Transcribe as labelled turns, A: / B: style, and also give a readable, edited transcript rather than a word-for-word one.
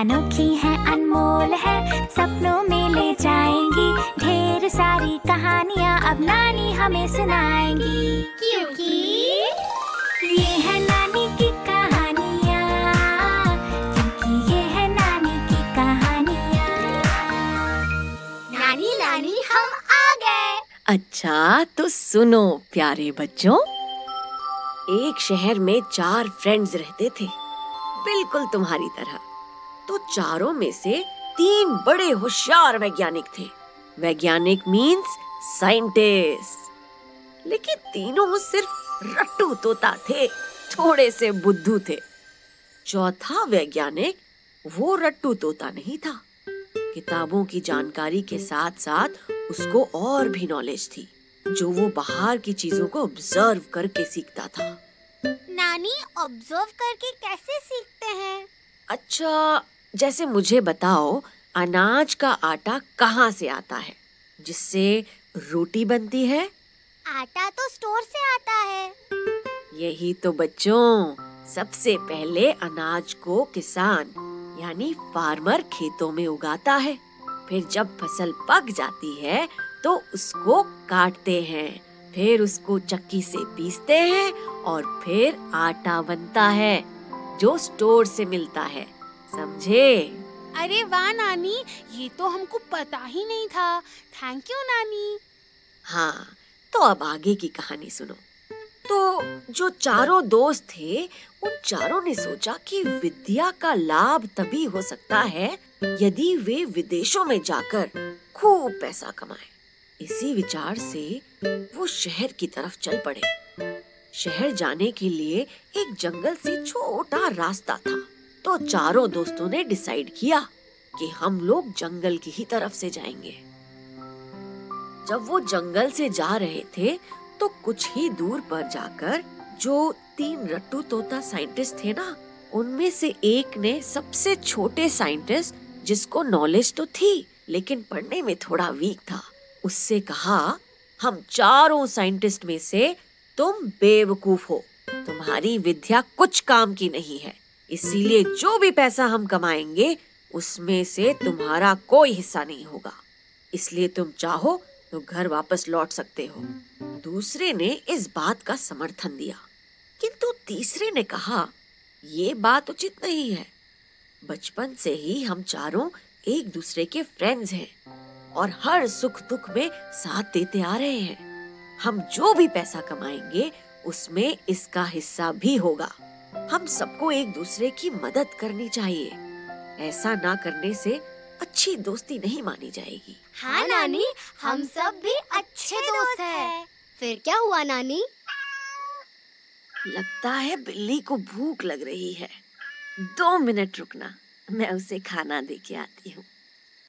A: अनोखी है, अनमोल है, सपनों में ले जाएंगी। ढेर सारी कहानियाँ अब नानी हमें सुनाएंगी। क्योंकि ये है नानी की कहानियाँ, क्योंकि ये है नानी की कहानियाँ। नानी नानी हम आ गए।
B: अच्छा तो सुनो प्यारे बच्चों, एक शहर में 4 फ्रेंड्स रहते थे, बिल्कुल तुम्हारी तरह। तो चारों में से 3 बड़े होशियार वैज्ञानिक थे। वैज्ञानिक मीन्स साइंटिस्ट। लेकिन तीनों सिर्फ रट्टू तोता थे, थोड़े से बुद्धू थे। चौथा वैज्ञानिक वो रट्टू तोता नहीं था। किताबों की जानकारी के साथ साथ उसको और भी नॉलेज थी, जो वो बाहर की चीजों को ऑब्जर्व करके सीखता था।
A: नानी, ऑब्जर्व करके कैसे सीखते हैं?
B: अच्छा, जैसे मुझे बताओ, अनाज का आटा कहाँ से आता है जिससे रोटी बनती है?
A: आटा तो स्टोर से आता है।
B: यही तो बच्चों, सबसे पहले अनाज को किसान यानी फार्मर खेतों में उगाता है। फिर जब फसल पक जाती है तो उसको काटते हैं, फिर उसको चक्की से पीसते हैं और फिर आटा बनता है जो स्टोर से मिलता है। समझे?
C: अरे वाह नानी, ये तो हमको पता ही नहीं था। थैंक यू नानी।
B: हाँ, तो अब आगे की कहानी सुनो। तो जो चारों दोस्त थे, उन चारों ने सोचा कि विद्या का लाभ तभी हो सकता है यदि वे विदेशों में जाकर खूब पैसा कमाएं। इसी विचार से वो शहर की तरफ चल पड़े। शहर जाने के लिए एक जंगल से छोटा रास्ता था। तो चारों दोस्तों ने डिसाइड किया कि हम लोग जंगल की ही तरफ से जाएंगे। जब वो जंगल से जा रहे थे तो कुछ ही दूर पर जाकर जो 3 रट्टू तोता साइंटिस्ट थे ना, उनमें से एक ने सबसे छोटे साइंटिस्ट, जिसको नॉलेज तो थी लेकिन पढ़ने में थोड़ा वीक था, उससे कहा, हम चारों साइंटिस्ट में से तुम बेवकूफ हो, तुम्हारी विद्या कुछ काम की नहीं है, इसीलिए जो भी पैसा हम कमाएंगे उसमें से तुम्हारा कोई हिस्सा नहीं होगा। इसलिए तुम चाहो तो घर वापस लौट सकते हो। दूसरे ने इस बात का समर्थन दिया, किंतु तीसरे ने कहा, ये बात उचित नहीं है। बचपन से ही हम चारों एक दूसरे के फ्रेंड्स हैं और हर सुख दुख में साथ देते आ रहे हैं। हम जो भी पैसा कमाएंगे उसमें इसका हिस्सा भी होगा। हम सबको एक दूसरे की मदद करनी चाहिए। ऐसा ना करने से अच्छी दोस्ती नहीं मानी जाएगी।
A: हाँ नानी, हम सब भी अच्छे दोस्त हैं। फिर क्या हुआ नानी?
B: लगता है बिल्ली को भूख लग रही है। 2 मिनट रुकना, मैं उसे खाना दे के आती हूँ।